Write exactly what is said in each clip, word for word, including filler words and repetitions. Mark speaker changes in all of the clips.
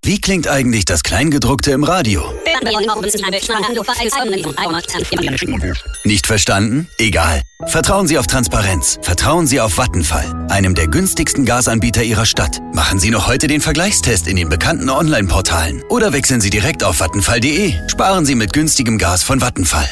Speaker 1: Wie klingt eigentlich das Kleingedruckte im Radio? Nicht verstanden? Egal. Vertrauen Sie auf Transparenz. Vertrauen Sie auf Vattenfall, einem der günstigsten Gasanbieter Ihrer Stadt. Machen Sie noch heute den Vergleichstest in den bekannten Online-Portalen. Oder wechseln Sie direkt auf vattenfall punkt de. Sparen Sie mit günstigem Gas von Vattenfall.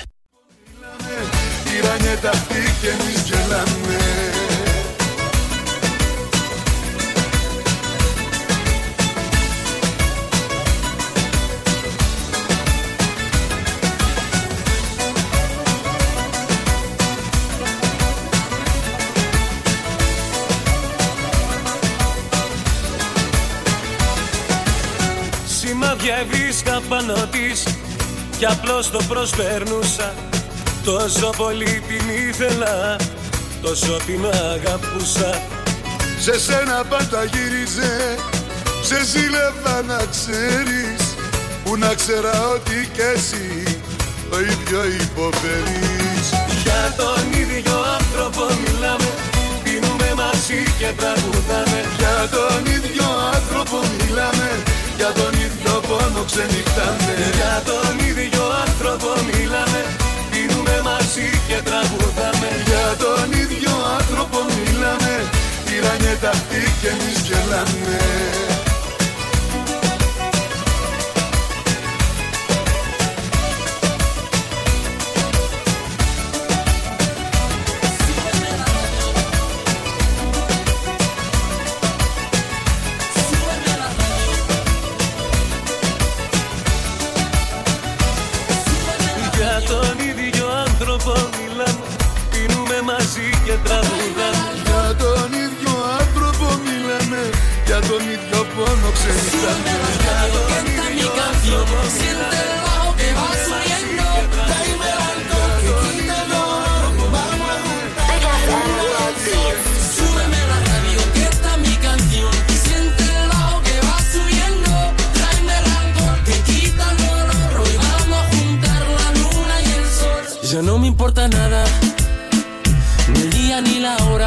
Speaker 2: Σημάδια έβρισκα πάνω της κι απλώς το προσπέρνουσα. Τόσο πολύ την ήθελα, τόσο την αγαπούσα.
Speaker 3: Σε σένα πάντα γύριζε, σε ζήλευα να ξέρεις. Που να ξέρα ότι κι εσύ το ίδιο υποφέρεις.
Speaker 2: Για τον ίδιο άνθρωπο μιλάμε, πίνουμε μαζί και τραγουδάμε.
Speaker 3: Για τον ίδιο άνθρωπο μιλάμε, για τον ίδιο πόνο ξενυχτάμε.
Speaker 2: Για τον ίδιο άνθρωπο μιλάμε, πίνουμε μαζί και τραγουδάμε.
Speaker 3: Για τον ίδιο άνθρωπο μιλάμε, τυραννιέται αυτή και εμείς γελάμε.
Speaker 2: Και τραγουδάμε.
Speaker 3: Για τον ίδιο άνθρωπο μιλάμε, για τον ίδιο πόνο ξενυχτάμε.
Speaker 2: Για τον ίδιο άνθρωπο μιλάμε, que va subiendo, tráeme alcohol que quite el dolor, vamos a juntar. Súbeme la radio que está mi canción, siente el bajo que va subiendo, tráeme el alcohol que quita el dolor, hoy vamos a juntar la luna y el sol. Ya no me importa nada, ni el día ni la hora.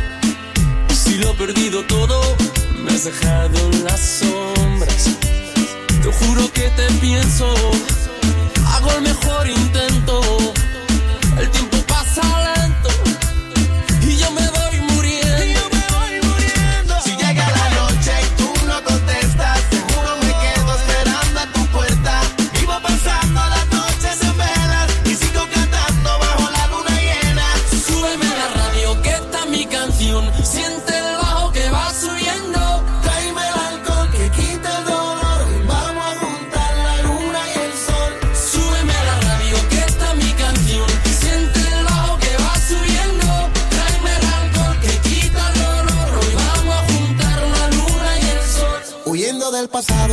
Speaker 2: Si lo he perdido todo, me has dejado en las sombras. Te juro que te pienso, hago el mejor intento. El tiempo pasa lento y yo me voy muriendo. Y yo me voy muriendo.
Speaker 4: Si llega la noche y tú no contestas, seguro me quedo esperando a tu puerta. Vivo pasando las noches en velas y sigo cantando bajo la luna llena.
Speaker 2: Súbeme la radio que está mi canción, siente el bajo que va subiendo,
Speaker 4: tráeme el alcohol que quita el dolor, vamos a juntar la luna y el sol.
Speaker 2: Súbeme la radio que está mi canción, siente el bajo que va subiendo, tráeme el alcohol que quita el dolor, hoy vamos a juntar la luna y el sol.
Speaker 4: Huyendo del pasado,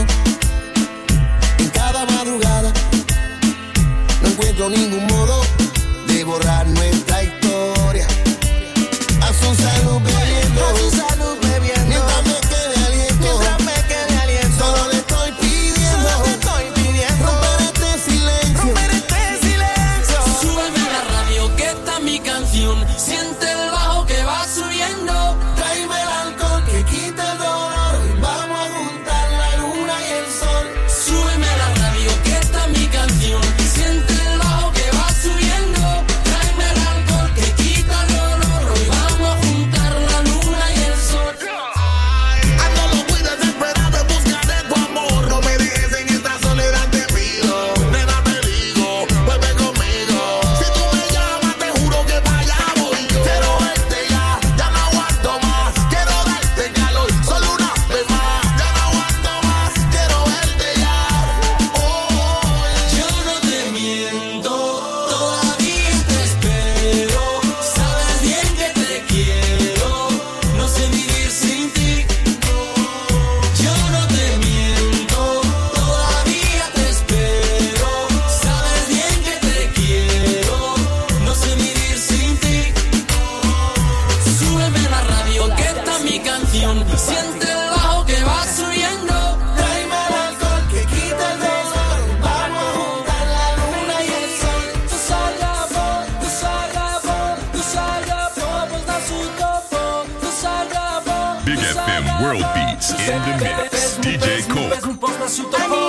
Speaker 4: en cada madrugada, no encuentro ningún modo de borrar nuestra historia. A su salud bebiendo, a su salud bebiendo, mientras me quede aliento, mientras me quede aliento. Solo le estoy pidiendo, solo le estoy pidiendo, romper este silencio, romper este silencio.
Speaker 2: Súbeme la radio que está mi canción, siente el bajo que va subiendo,
Speaker 4: tráeme el alcohol que quita el dolor, vamos a juntar la luna y el sol.
Speaker 2: Súbeme la radio que está mi canción, siente el bajo que va subiendo, tráeme el alcohol que quita el dolor, hoy vamos a juntar la luna y el sol.
Speaker 4: Ando lo muy desesperado en busca de tu amor, no me dejes en esta soledad, te pido. Nena, te digo, vuelve conmigo. Si tú me llamas, te juro que para allá voy yo. Quiero verte ya, ya no aguanto más. Quiero darte calor, solo una vez más. Ya no aguanto más, quiero verte ya. Oh,
Speaker 2: Yo no te miento, todavía te espero, sabes bien que te quiero, no sé vivir sin ti. Yo no te miento, todavía te espero, sabes bien que te quiero, no sé vivir sin ti. Súbeme la radio que está mi canción, siente el bajo que va subiendo,
Speaker 4: tráeme el alcohol que quita el dolor, vamos a juntar la luna y el sol.
Speaker 2: tu salgamo, tu salgamo, tu salgamo, pues da su topo, tu salgamo.
Speaker 5: Big F M World Beats in the mix. D J Cole.
Speaker 2: Un poco
Speaker 5: να σου το πω.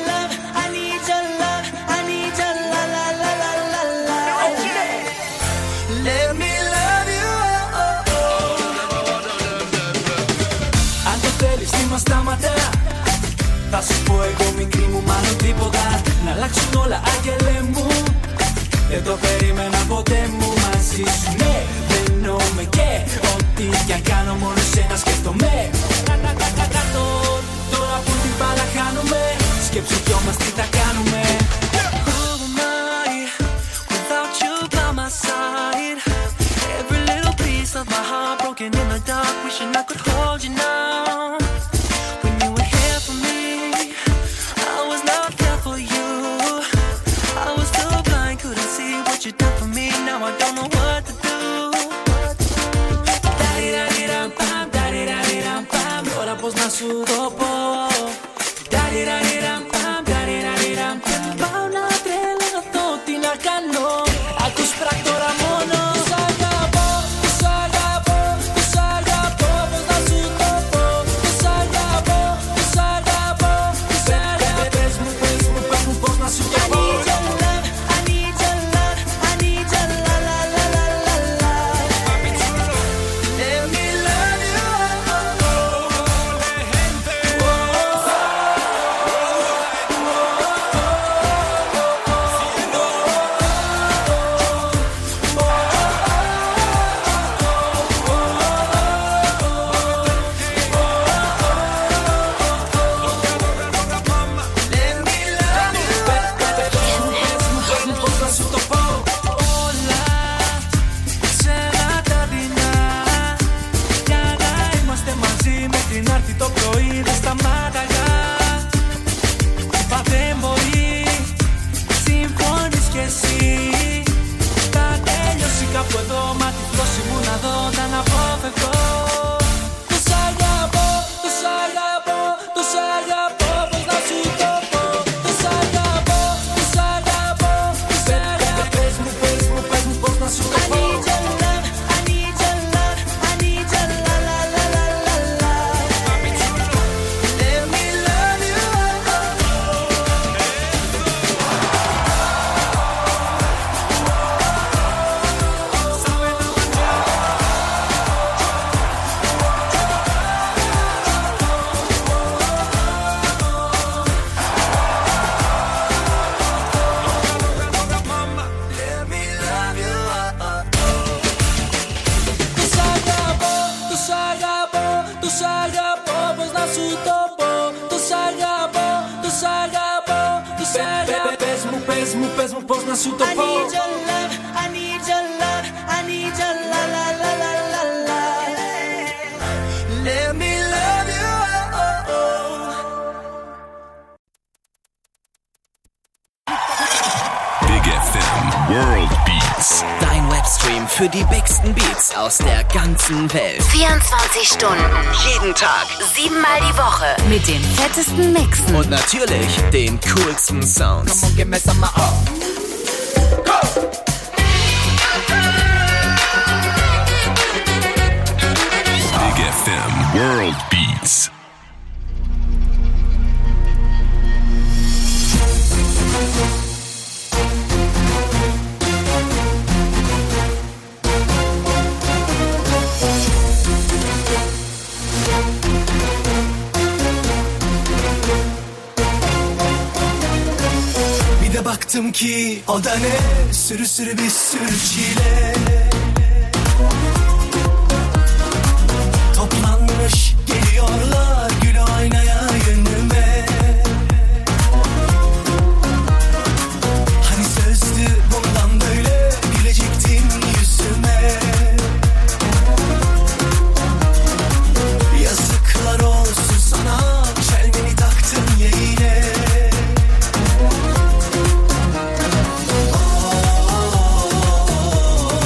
Speaker 5: Στάματα. Θα σου πω εγώ μικρή μου μάλλον τίποτα. Να αλλάξουν όλα άγγελε μου. Δεν το περίμενα ποτέ μου μαζί σου. Ναι, δένομαι και ό,τι κι αν κάνω μόνο σένα σκέφτομαι. Κάτω τώρα που την μπάλα χάνουμε. Σκέψου δυο μας τι θα κάνουμε. Who am I without you by my side? Every little piece of my heart broken in the dark. Wishing I could hold you now. You done for me, now I don't know what to do. Da-di-da-di-dam-pam, da-di-da-di-dam-pam. Τώρα πώς να σου το πω. Da-di-da-di-dam-pam, da-di-da-di-dam-pam. Πάω να τρελαθώ, τι να κάνω. Ακούς πράκτορα μόνο. Τους αγαπώ, τους αγαπώ, τους αγαπώ. Πώς να σου το πω. Τους αγαπώ, τους αγαπώ, τους αγαπώ. Πες μου, πες μου, πες μου πώς να σου το πω.
Speaker 6: Für die bigsten Beats aus der ganzen Welt.
Speaker 7: vierundzwanzig Stunden.
Speaker 6: Jeden Tag.
Speaker 7: Siebenmal die Woche. Mit den fettesten Mixen.
Speaker 6: Und natürlich den coolsten Sounds.
Speaker 5: Come on, give me some up. Go!
Speaker 8: Big F M World Beats.
Speaker 5: Baktım ki o da ne, sürü sürü bir sürü çile. Toplanmış geliyorlar gül oynaya yönüme. Hani sözdü bundan böyle gülecektin yüzüme. Yazıklar olsun sana, çelmeni taktın ya yine.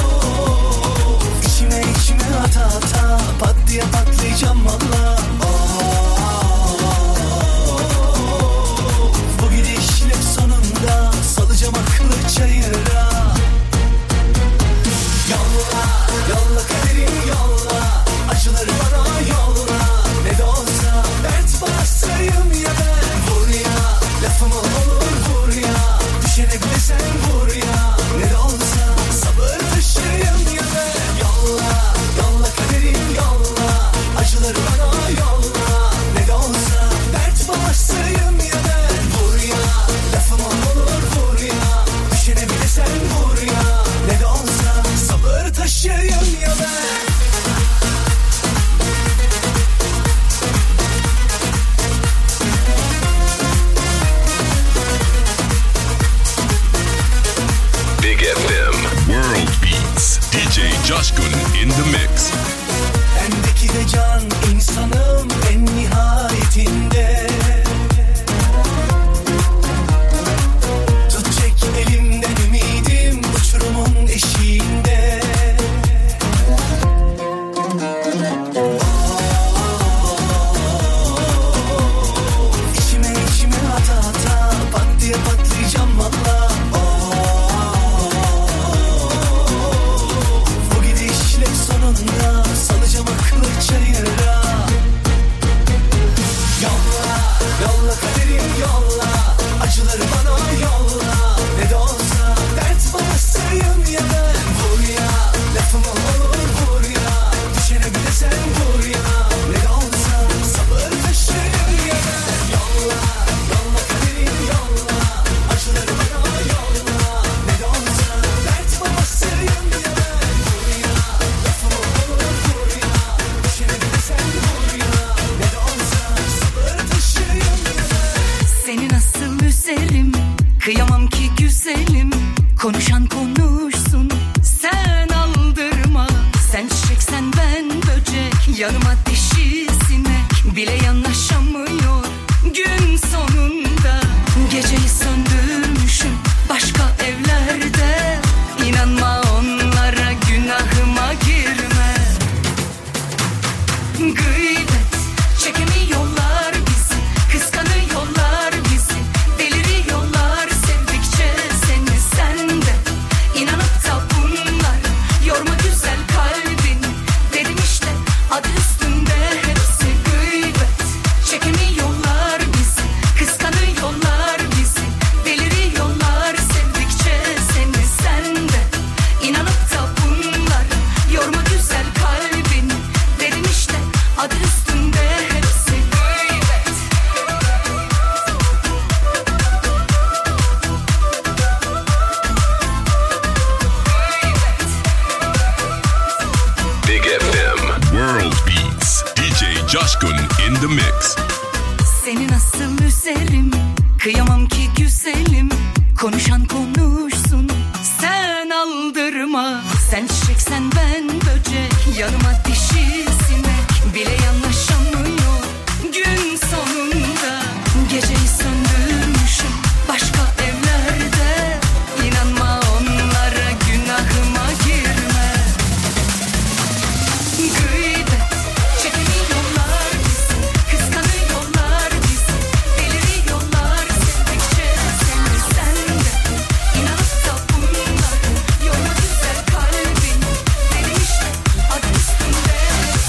Speaker 5: Pat diye patlayacağım valla. Oh.
Speaker 8: Coşkun in the mix.
Speaker 5: Bendeki de can insanım en nihayetinde. Tutacak elimden ümidim uçurumun eşiğinde. İçime içime ata ata pat diye patlayacağım valla. Bu gidişle sonunda salacağım aklı çayıra. Yolla, yolla kaderim yolla, acıları bana yolla. Ne de olsa dert babasıyım ya ben. Vur ya, lafımı olur vur ya, düşene bir de sen vur ya. Ne de olsa sabır taşıyım ya ben. Yolla, yolla kaderim yolla, acıları bana yolla. Ne de olsa dert babasıyım ya ben. Vur ya, lafımı olur vur ya, düşene bir de sen vur ya. Ne de olsa sabır taşıyım ya ben.
Speaker 9: Seni nasıl üzerim, kıyamam ki güzelim. Konuşan konuşsun, sen aldırma. Sen çiçeksen ben böcek, yanıma dişi sinek. Bile yanaşamıyor gün sonunda. Geceyi söndürmüşüm başka evlerde. İnanma onlara, günahıma girme. Gıybet çekemiyorlar bizi, kıskanıyorlar bizi, deliriyorlar sevdikçe seni. Sen de inanıp da bunlar yorma güzel kalbini. Dedim işte adı üstünde hepsi. Gıybet çekemiyorlar bizi, kıskanıyorlar bizi, deliriyorlar sevdikçe seni. Sen de inanıp da bunlar yorma güzel kalbini. Dedim işte adı üstünde hepsi. Gıybet.
Speaker 8: Big F M World Beats. D J Coşkun in the mix.
Speaker 9: Seni nasıl üzerim, kıyamam ki güzelim. Konuşan konuşsun, sen aldırma. Sen çiçeksen ben böcek, yanıma dişi sinek. Bile yanaşamıyor gün sonunda. Geceyi söndürmüşüm başka evlerde. İnanma onlara, günahıma girme. Gıybet çekemiyorlar bizi, kıskanıyorlar bizi, deliriyorlar sevdikçe seni. Sen de inanıp da bunlar yorma güzel kalbini. Dedim işte adı üstünde hepsi.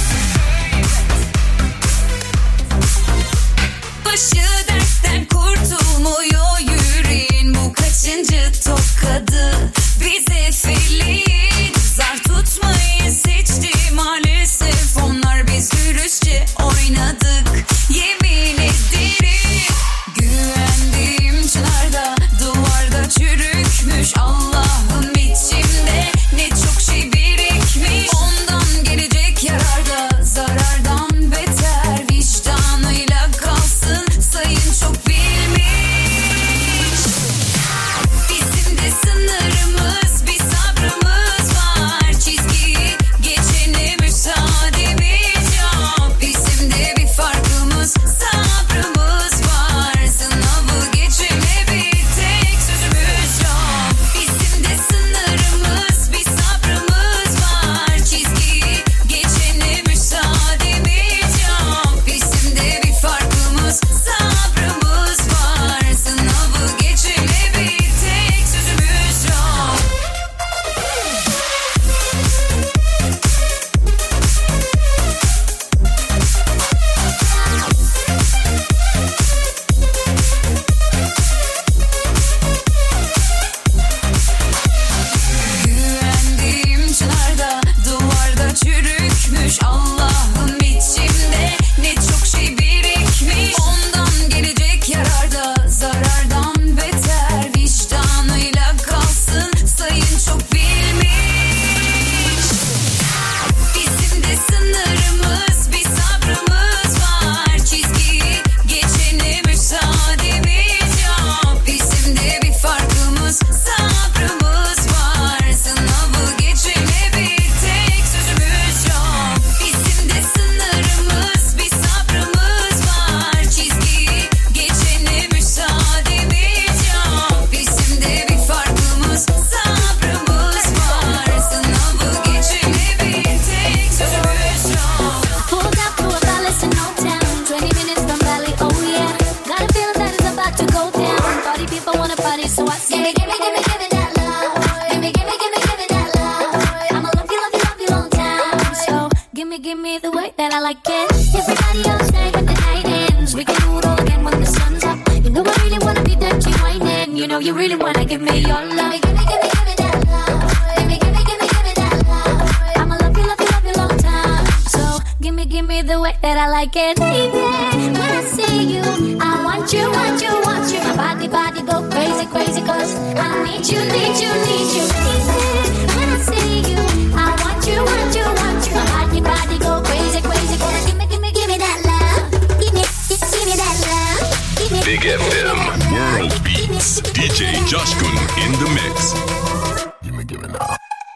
Speaker 9: know you really wanna give me your love. Give me, give me, give me that love. Give me, give me, give me, give me that love. I'ma love you, love you, love you long time. So give me, give me the way that I like it, baby. When I see you, I want you, want you, want you. My body, body go crazy, crazy, cause I need you, need you, need you, baby. When I see you, I want you, want you, want you. My body, body go crazy, crazy, cause give me, give me, give me that love. Give me, give me that love. Give me,
Speaker 8: Big F M World Beats. D J Joshgun in the mix.
Speaker 3: Give me, give me now.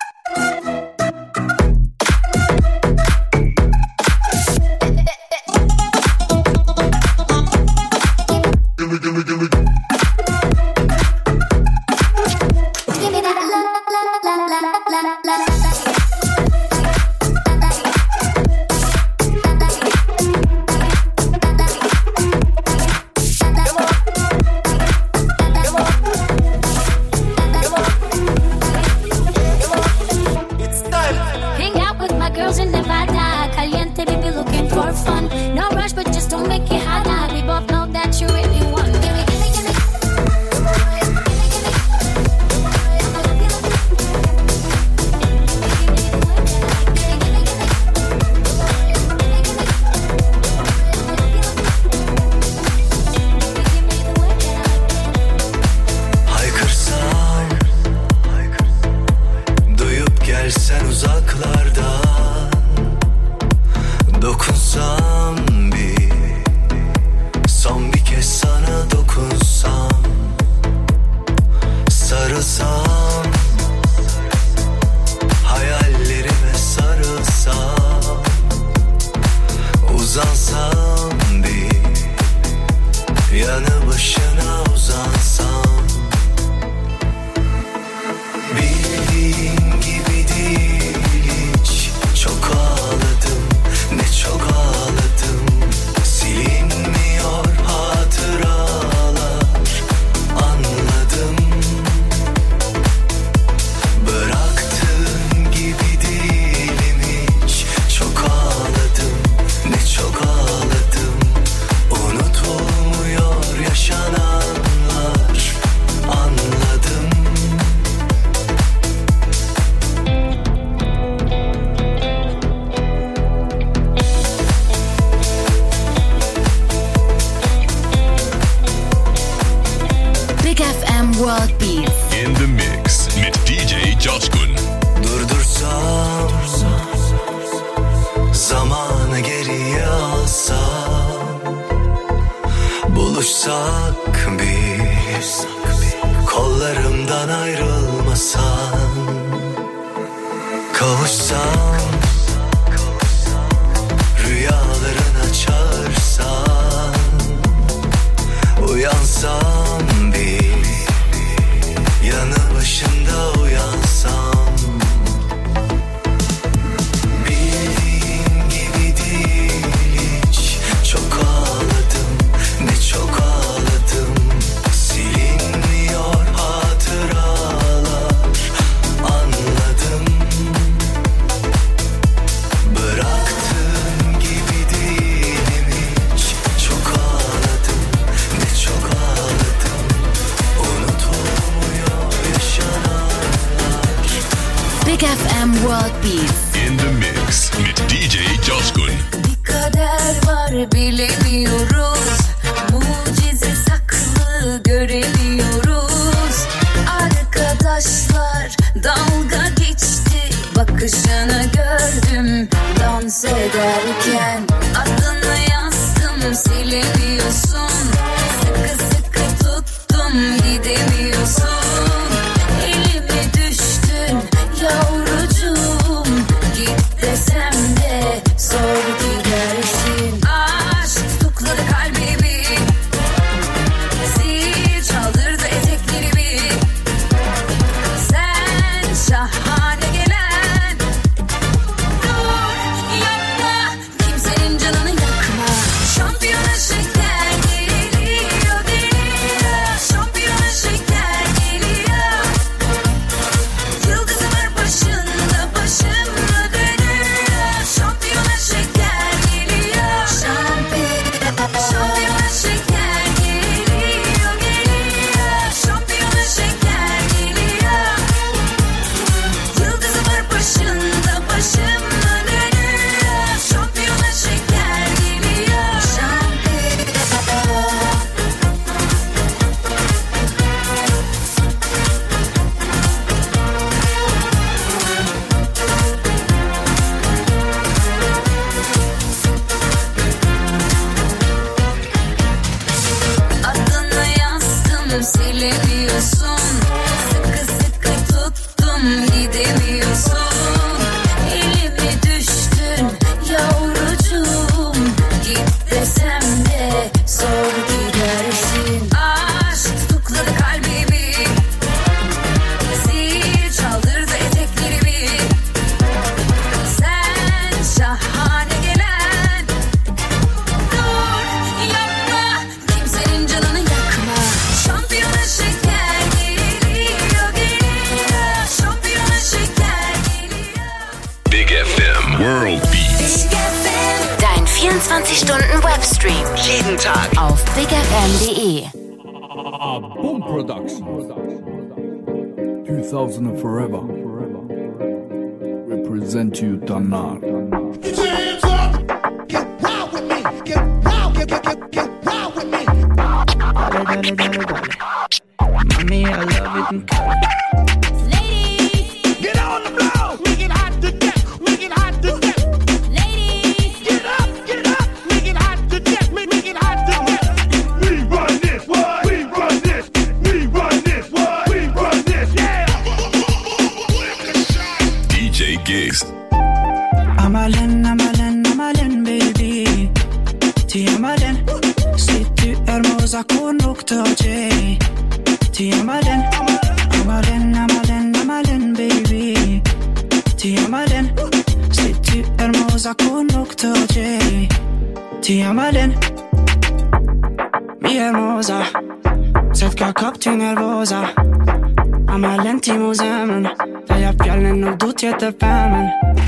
Speaker 3: Gimme, gimme, gimme.
Speaker 9: give me that love, love, love, love, love, love, love. Hang out with my girls in Nevada. Caliente, baby, looking for fun. No rush, but just don't make it hot. Now we both know that you really want. Give me, give me, give me.
Speaker 10: Haykırsam, duyup gelsen uzaklardan, dokunsam bir, son bir kez sana dokunsam, sarılsam, hayallerime sarılsam, uzansam bir, yanı başına uzansam. Bildiğin gibi değil hiç. Çok ağladım, ne çok ağladım. Silinmiyor hatıralar, anladım. Bıraktığın gibi değilim hiç. Çok ağladım, ne çok ağladım. Unutulmuyor yaşananlar, anladım.
Speaker 7: Big F M World Beats.
Speaker 8: In the mix mit D J Joshgun.
Speaker 10: Durdursam, zamanı geriye alsam, buluşsak bir, kollarımdan ayrılmasan, kavuşsam, rüyalarına çağırsan, uyansam bir, yanı başında uyansam. Bildiğin gibi değil hiç. Çok ağladım, ne çok ağladım. Silinmiyor hatıralar, anladım. Bıraktığın gibi değilim hiç. Çok ağladım, ne çok ağladım. Unutulmuyor yaşananlar.
Speaker 7: Big F M World Beats.
Speaker 8: In the mix mit D J Joshgun.
Speaker 9: Bir kader var bilemiyoruz. Mucize saklı göremiyoruz. Arkadaşlar dalga geçti. Bakışını gördüm dans ederken. Adını yazdım silemiyorsun. Sıkı sıkı tuttum gidemiyorsun. Elime düştün yavrucuğum. Git desem de zor gidersin. Aşk tutukladı kalbimi.
Speaker 7: vierundzwanzig Stunden Webstream.
Speaker 6: Jeden Tag
Speaker 7: auf big f m punkt d e.
Speaker 11: Boom Production. two thousand and forever. Represent you, Danar.
Speaker 12: Get your hands up. Get round with me. Get round, get, get, get, get round with me.
Speaker 13: Dale, dale, dale, dale. Mommy, I love it and cut it.
Speaker 12: Ladies, get on the floor. Make it hot to death. Make it hot to death. Ladies, get up, get up. Make it hot to death. Make, make it hot to death. We run this, what? We run this. We run this, what? We run this, yeah.
Speaker 8: D J Gigs.
Speaker 13: Amalen, amalen, amalen baby. Ti amalen. Si tu hermosa con nokta J. Ti amalen. Amalen, amalen, amalen baby. Ti amalen. Si tu hermosa con nokta J. Ti amalen. Mi hermosa. Sätt ka kap ti nervosa. Amalen ti muzemen. Där jag fjällen nog du tjeter femmen.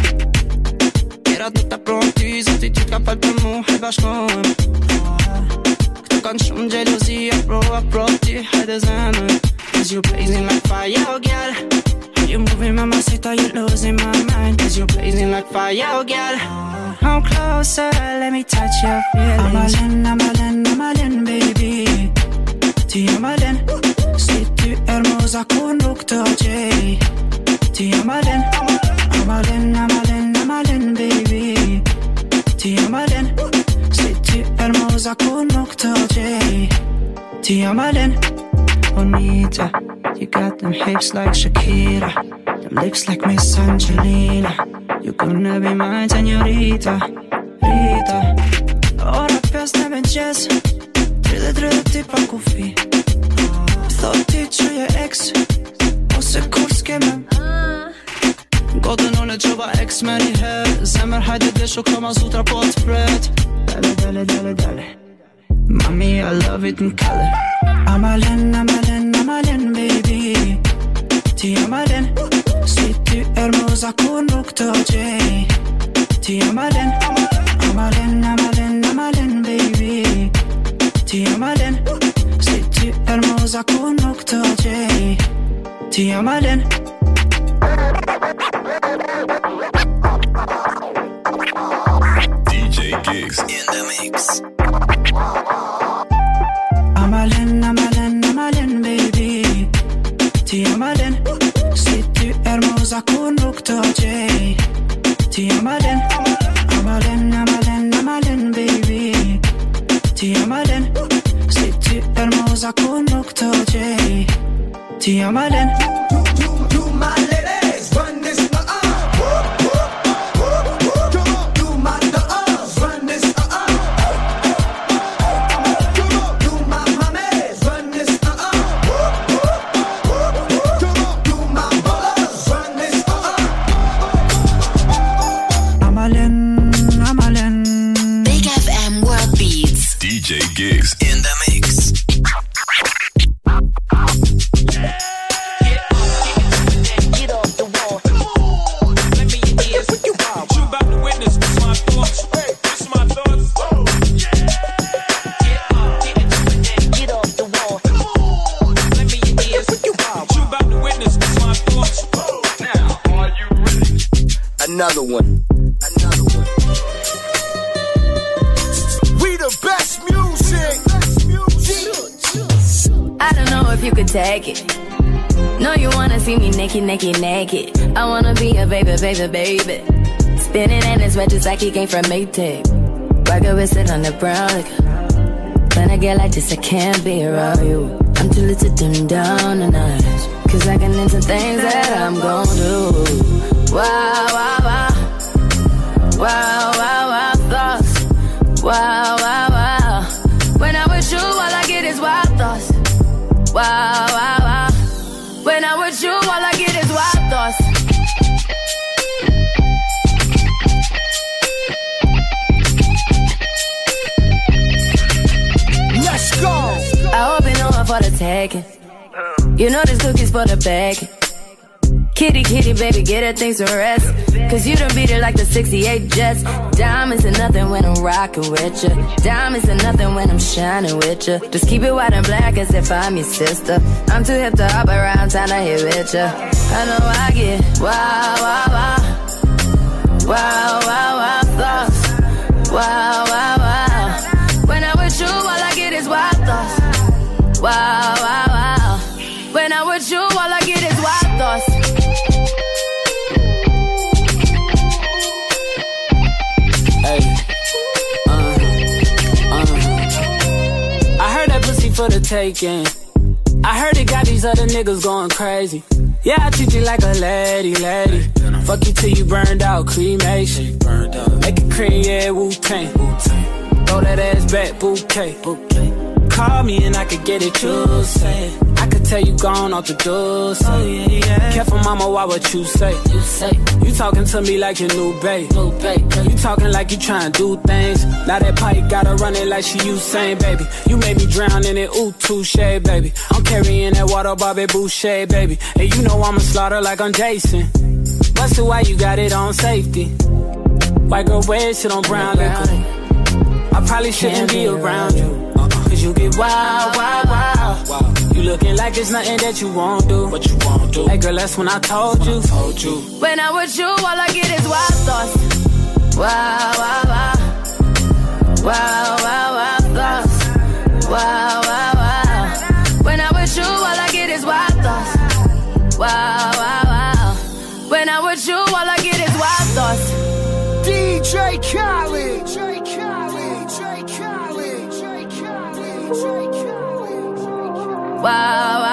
Speaker 13: Të pronty, zoti ty t'ka falë për mu e bashkohem. Këto kanë shumë gjelozi, apro, apro ti, hajde zemën. Cause you blazing like fire, oh girl. How you moving, mamacita, you losing my mind. Cause you blazing like fire, oh girl. Come closer, let me touch your feelings. Amalen, amalen, amalen, baby. Ti amalen, si tu hermosa con nokta J. Ti amalen, amalen, amalen, amalen, baby. Ti amalen, si tu hermosa con nokta J. Ti amalen, bonita. You got them hips like Shakira, them lips like Miss Angelina. You gonna be mine, señorita, Rita. Ora pes në mëngjes, tridhe tridhe ti pa kufi. Thot ti që je ex, ose kur s'keme. Gotën unë e qova ex me një herë. Zemër hajde dhe shu koma zutra po të pret. Dale, dale, dale, dale. Mami, I love it in color. Amalen, amalen, amalen, baby. Ti amalen. Si tu hermosa con nokta J. Ti amalen. Amalen, amalen, amalen, baby. Ti amalen. Si tu hermosa con nokta J. Ti amalen.
Speaker 8: D J Gigs
Speaker 6: in the mix.
Speaker 13: Amalen, amalen, amalen, baby. Ti amalen. Si tu hermosa con nokta J. Ti amalen. Amalen, amalen, amalen, baby. Ti amalen. Si tu hermosa con nokta J. Ti amalen.
Speaker 12: Do, do my ladies run this uh uh. Come on, do my uh run this uh uh. Come on, do my mamas run this uh uh. Come on, do my ballers run this uh uh.
Speaker 13: Amalen, amalen.
Speaker 7: Big F M World Beats.
Speaker 8: D J Gigs
Speaker 6: in the mix.
Speaker 14: Another one. Another one. We the best music.
Speaker 15: I don't know if you could take it. No, you wanna see me naked, naked, naked. I wanna be a baby, baby, baby. Spinning in his red just like he came from Maytag. Rocket with it on the brown liquor. When I get like this, I can't be around you. I'm too little to dim down the night. Cause I can into things that I'm gon' do. Wow, wow, wow. Wow, wow, wow, thoughts. Wow, wow, wow. When I'm with you, all I get is wild thoughts. Wow, wow, wow. When I'm with you, all I get is wild thoughts.
Speaker 12: Let's go.
Speaker 15: I hope you know I'm for the taking. You know this cookie's for the bag. Kitty, kitty, baby, get her things to rest. Cause you done beat it like the sixty-eight Jets. Diamonds are nothing when I'm rockin' with ya. Diamonds are nothing when I'm shining with ya. Just keep it white and black as if I'm your sister. I'm too hip to hop around, time to hit with ya. I know I get wow, wow, wow. Wow, wow, wow, thoughts. Wow, wow, wow. When I'm with you, all I get is wild thoughts. Wow, wow, wow. When I'm with you, all I get is wild thoughts.
Speaker 5: Hey, uh, uh. I heard that pussy for the taking. I heard it got these other niggas going crazy. Yeah, I treat you like a lady, lady. Fuck you till you burned out, cremation. Make it cream, yeah, Wu-Tang. Throw that ass back, bouquet. Call me and I could get it, you say. I could tell you gone off the door, say. Oh, yeah, yeah. Careful, mama, why what you say? You say you talking to me like your new babe. New babe. You talking like you trying to do things. Now that pipe gotta run it like she Usain, baby. You made me drown in it, ooh, touche, baby. I'm carrying that water, Bobby Boucher, baby. And you know I'ma slaughter like I'm Jason. Busted, why you got it on safety? White girl wear shit on brown liquor. I probably shouldn't be around you. Cause you get wild, wild, wild. You looking like there's nothing that you won't do. What you won't do? Hey girl, that's when I told you. Told you.
Speaker 15: When I'm with you, all I get is wild thoughts. Wow, wow, wow. Wow, wow, wow, thoughts. Wow, wow, wow. When I'm with you, all I get is wild thoughts. Wow, wow, wow. When I'm with you, all I get is wild thoughts.
Speaker 14: D J Khaled. D J Khaled. D J Khaled.
Speaker 15: Wow,